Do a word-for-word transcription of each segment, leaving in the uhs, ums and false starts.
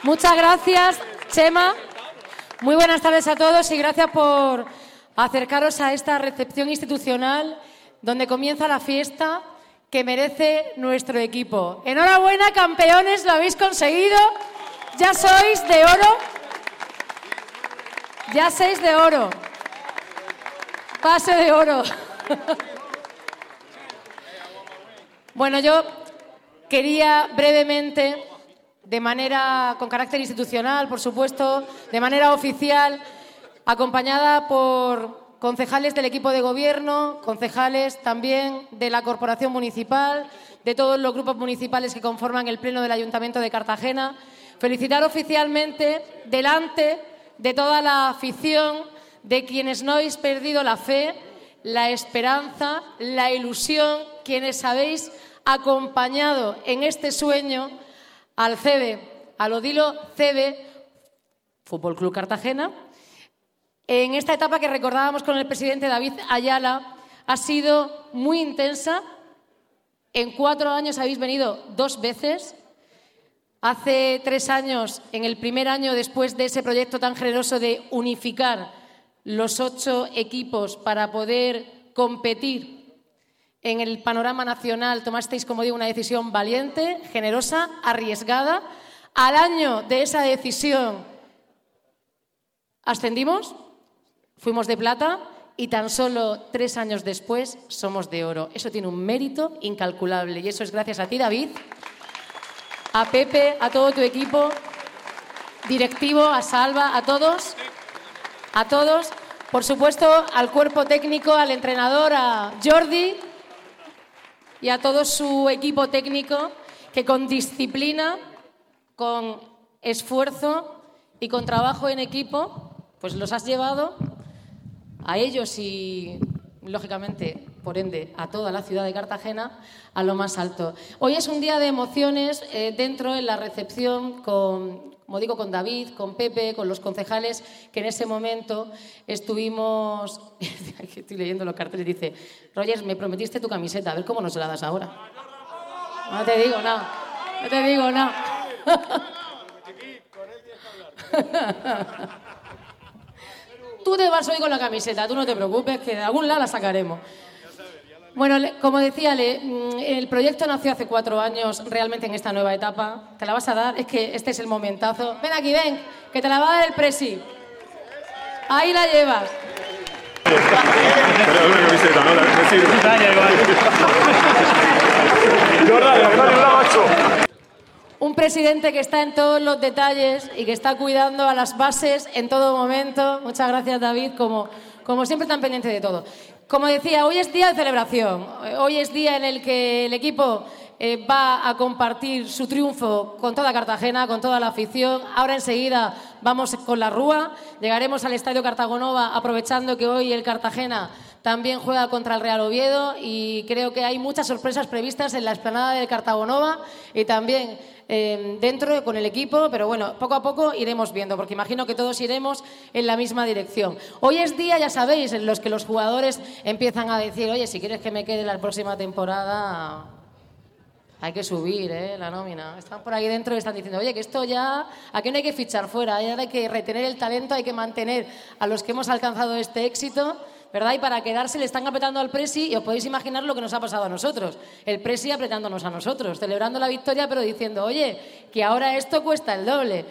Muchas gracias, Chema. Muy buenas tardes a todos y gracias por acercaros a esta recepción institucional donde comienza la fiesta que merece nuestro equipo. Enhorabuena, campeones, lo habéis conseguido. Ya sois de oro. Ya sois de oro. Pase de oro. Bueno, yo quería brevemente, de manera con carácter institucional, por supuesto, de manera oficial, acompañada por concejales del equipo de gobierno, concejales también de la Corporación Municipal, de todos los grupos municipales que conforman el Pleno del Ayuntamiento de Cartagena, felicitar oficialmente delante de toda la afición, de quienes no habéis perdido la fe, la esperanza, la ilusión, quienes habéis acompañado en este sueño al C B, al Odilo C B, Fútbol Club Cartagena. En esta etapa que recordábamos con el presidente David Ayala, ha sido muy intensa. En cuatro años habéis venido dos veces. Hace tres años, en el primer año después de ese proyecto tan generoso de unificar los ocho equipos para poder competir en el panorama nacional, tomasteis, como digo, una decisión valiente, generosa, arriesgada. Al año de esa decisión ascendimos, fuimos de plata y tan solo tres años después somos de oro. Eso tiene un mérito incalculable y eso es gracias a ti, David, a Pepe, a todo tu equipo directivo, a Salva, a todos, a todos, por supuesto al cuerpo técnico, al entrenador, a Jordi y a todo su equipo técnico que con disciplina, con esfuerzo y con trabajo en equipo, pues los has llevado a ellos y, lógicamente, por ende, a toda la ciudad de Cartagena a lo más alto. Hoy es un día de emociones eh, dentro en la recepción con, como digo, con David, con Pepe, con los concejales que en ese momento estuvimos... Estoy leyendo los carteles, dice, Roger, me prometiste tu camiseta, a ver cómo nos la das ahora. No te digo nada, no te digo nada. Tú te vas hoy con la camiseta, tú no te preocupes, que de algún lado la sacaremos. Bueno, como decía, el proyecto nació hace cuatro años, realmente en esta nueva etapa. ¿Te la vas a dar? Es que este es el momentazo. Ven aquí, ven, que te la va a dar el presi. Ahí la llevas. Un presidente que está en todos los detalles y que está cuidando a las bases en todo momento. Muchas gracias, David, como, como siempre tan pendiente de todo. Como decía, hoy es día de celebración. Hoy es día en el que el equipo eh, va a compartir su triunfo con toda Cartagena, con toda la afición. Ahora enseguida vamos con la Rúa. Llegaremos al Estadio Cartagonova aprovechando que hoy el Cartagena también juega contra el Real Oviedo y creo que hay muchas sorpresas previstas en la explanada del Cartagonova y también eh, dentro con el equipo, pero bueno, poco a poco iremos viendo, porque imagino que todos iremos en la misma dirección. Hoy es día, ya sabéis, en los que los jugadores empiezan a decir, oye, si quieres que me quede la próxima temporada, hay que subir ¿eh? la nómina. Están por ahí dentro y están diciendo, oye, que esto ya, aquí no hay que fichar fuera, ya hay que retener el talento, hay que mantener a los que hemos alcanzado este éxito, ¿verdad? Y para quedarse le están apretando al Presi y os podéis imaginar lo que nos ha pasado a nosotros. El Presi apretándonos a nosotros, celebrando la victoria, pero diciendo, oye, que ahora esto cuesta el doble.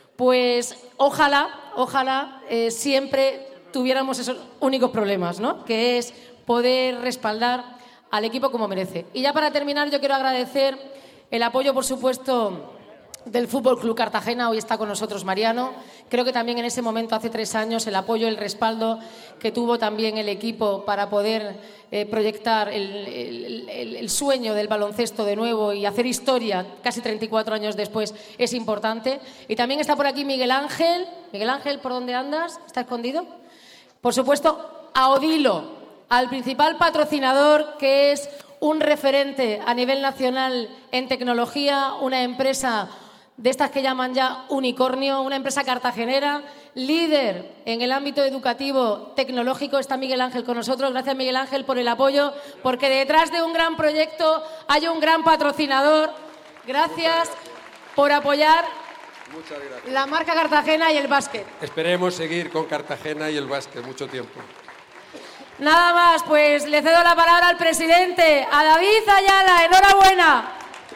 Pues ojalá, ojalá eh, siempre tuviéramos esos únicos problemas, ¿no? Que es poder respaldar al equipo como merece. Y ya para terminar, yo quiero agradecer el apoyo, por supuesto, del Fútbol Club Cartagena. Hoy está con nosotros Mariano. Creo que también en ese momento, hace tres años, el apoyo, el respaldo que tuvo también el equipo para poder eh, proyectar el, el, el, el sueño del baloncesto de nuevo y hacer historia casi treinta y cuatro años después es importante. Y también está por aquí Miguel Ángel. Miguel Ángel, ¿por dónde andas? ¿Está escondido? Por supuesto, a Odilo, al principal patrocinador, que es un referente a nivel nacional en tecnología, una empresa de estas que llaman ya unicornio, una empresa cartagenera, líder en el ámbito educativo tecnológico. Está Miguel Ángel con nosotros. Gracias, Miguel Ángel, por el apoyo, porque detrás de un gran proyecto hay un gran patrocinador. Gracias por apoyar Muchas gracias. La marca Cartagena y el básquet. Esperemos seguir con Cartagena y el básquet mucho tiempo. Nada más, pues le cedo la palabra al presidente, a David Ayala. ¡Enhorabuena!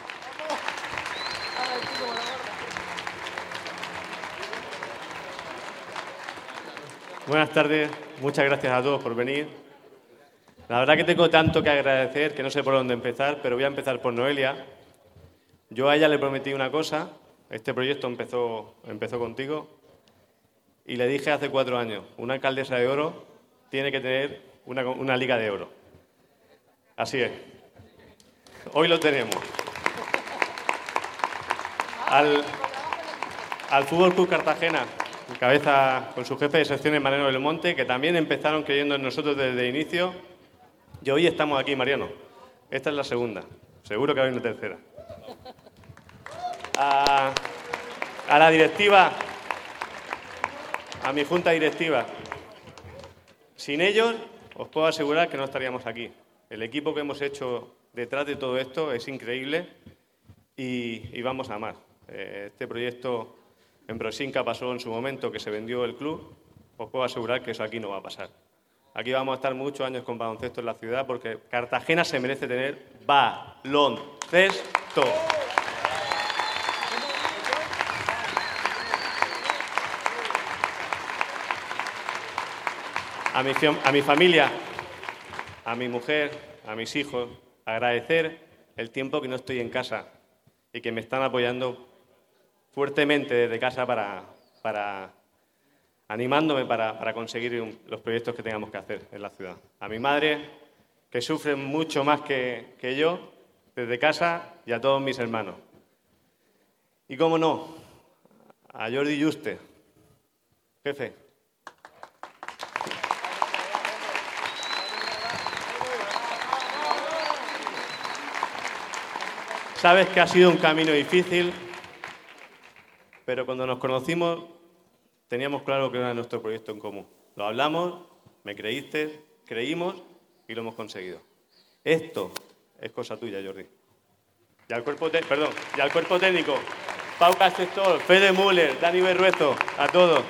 Buenas tardes, muchas gracias a todos por venir. La verdad que tengo tanto que agradecer que no sé por dónde empezar, pero voy a empezar por Noelia. Yo a ella le prometí una cosa, este proyecto empezó, empezó contigo, y le dije hace cuatro años, una alcaldesa de oro tiene que tener una, una liga de oro. Así es. Hoy lo tenemos. Al, al Fútbol Club Cartagena, en cabeza con su jefe de secciones, Mariano Belmonte, que también empezaron creyendo en nosotros desde el inicio. Y hoy estamos aquí, Mariano. Esta es la segunda. Seguro que hay una tercera. A, a la directiva, a mi junta directiva. Sin ellos, os puedo asegurar que no estaríamos aquí. El equipo que hemos hecho detrás de todo esto es increíble y, y vamos a más. Este proyecto en Prosinca pasó en su momento, que se vendió el club. Os puedo asegurar que eso aquí no va a pasar. Aquí vamos a estar muchos años con baloncesto en la ciudad porque Cartagena se merece tener baloncesto. A mi, a mi familia, a mi mujer, a mis hijos, agradecer el tiempo que no estoy en casa y que me están apoyando fuertemente desde casa para, para animándome para, para conseguir un, los proyectos que tengamos que hacer en la ciudad. A mi madre, que sufre mucho más que, que yo, desde casa, y a todos mis hermanos. Y cómo no, a Jordi Juste, jefe. Sabes que ha sido un camino difícil, pero cuando nos conocimos teníamos claro que era nuestro proyecto en común. Lo hablamos, me creíste, creímos y lo hemos conseguido. Esto es cosa tuya, Jordi. Y al cuerpo, te perdón, y al cuerpo técnico, Pau Castor, Fede Müller, Dani Berruezo, a todos.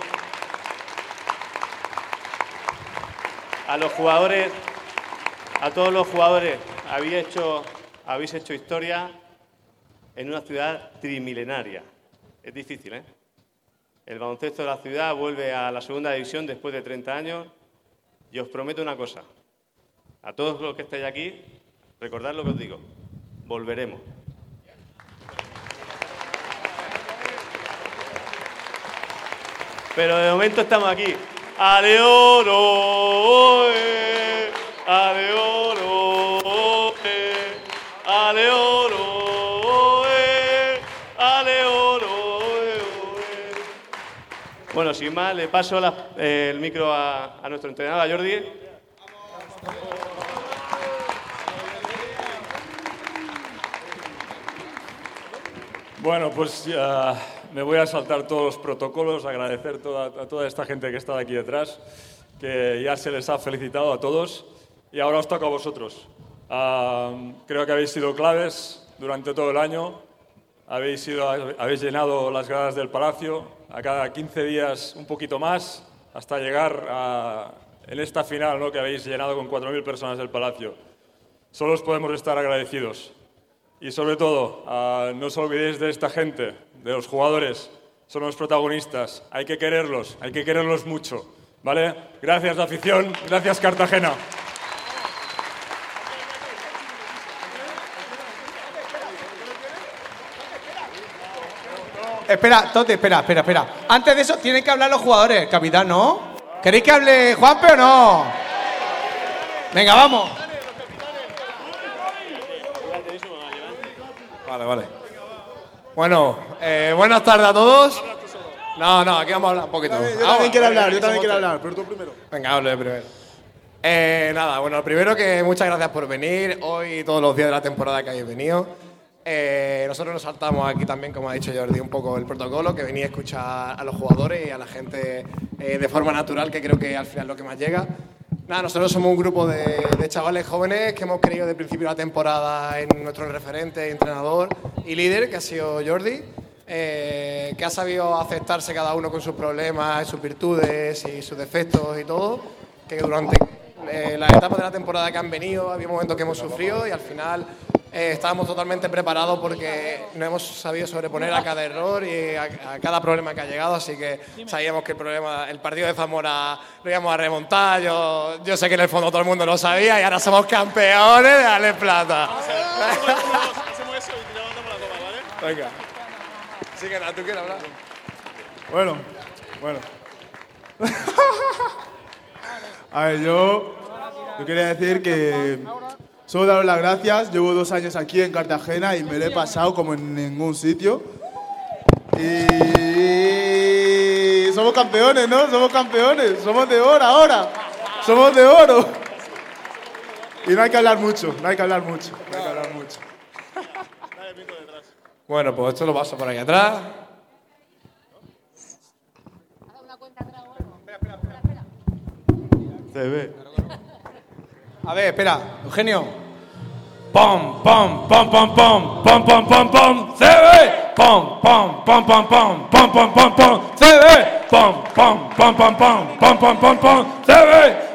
A los jugadores, a todos los jugadores, habéis hecho, habéis hecho historia en una ciudad trimilenaria. Es difícil, ¿eh? El baloncesto de la ciudad vuelve a la segunda división después de treinta años y os prometo una cosa. A todos los que estáis aquí, recordad lo que os digo. Volveremos. Pero de momento estamos aquí. ¡Ale oro! Eh, ¡Ale oro! Eh, ¡Ale oro! Eh, ¡Ale oro! Eh. Bueno, sin más, le paso la, eh, el micro a, a nuestro entrenador, a Jordi. Bueno, pues uh, me voy a saltar todos los protocolos, agradecer toda, a toda esta gente que está aquí detrás, que ya se les ha felicitado a todos y ahora os toca a vosotros. Uh, creo que habéis sido claves durante todo el año, habéis, sido, habéis llenado las gradas del Palacio a cada quince días un poquito más hasta llegar a, en esta final, ¿no?, que habéis llenado con cuatro mil personas del Palacio. Solo os podemos estar agradecidos. Y sobre todo, uh, no os olvidéis de esta gente, de los jugadores, son los protagonistas, hay que quererlos, hay que quererlos mucho, ¿vale? Gracias, afición, gracias, Cartagena. Espera, Tote, espera, espera, espera. Antes de eso, tienen que hablar los jugadores, capitán, ¿no? ¿Queréis que hable Juanpe o no? Venga, vamos. Vale, vale. Bueno, eh, buenas tardes a todos. No, no, aquí vamos a hablar un poquito. Yo también quiero hablar, yo también quiero hablar, pero tú primero. Venga, hable primero. Eh, nada, bueno, lo primero que muchas gracias por venir hoy y todos los días de la temporada que habéis venido. Eh, nosotros nos saltamos aquí también, como ha dicho Jordi, un poco el protocolo, que venía a escuchar a los jugadores y a la gente eh, de forma natural, que creo que al final es lo que más llega. Nada, nosotros somos un grupo de, de chavales jóvenes que hemos creído desde el principio de la temporada en nuestro referente, entrenador y líder, que ha sido Jordi. eh, que ha sabido aceptarse cada uno con sus problemas, sus virtudes y sus defectos y todo, que durante eh, las etapas de la temporada que han venido había momentos que hemos sufrido y al final eh, estábamos totalmente preparados porque nos hemos sabido sobreponer a cada error y a, a cada problema que ha llegado, así que sabíamos que el problema, el partido de Zamora lo íbamos a remontar. Yo, yo sé que en el fondo todo el mundo lo sabía y ahora somos campeones de darle plata. Hacemos eso y te levantamos la copa, ¿vale? Venga. Sí, que nada, ¿tú quieres hablar? Bueno, bueno. A ver, yo, yo quería decir que solo daros las gracias. Llevo dos años aquí en Cartagena y me lo he pasado como en ningún sitio. Y somos campeones, ¿no? Somos campeones. Somos de oro ahora. Somos de oro. Y no hay que hablar mucho, no hay que hablar mucho, no hay que hablar mucho. Bueno, pues esto lo paso por ahí atrás. Se ve. A ver, espera, Eugenio. Pom, pom, pom, pom, pom, pom, pom, pom, pom, C B. Pom, pom, pom, pom, pom, pom, pom, pom, pom, C B. Pom, pom, pom, pom, pom, pom, pom, pom, pom, C B.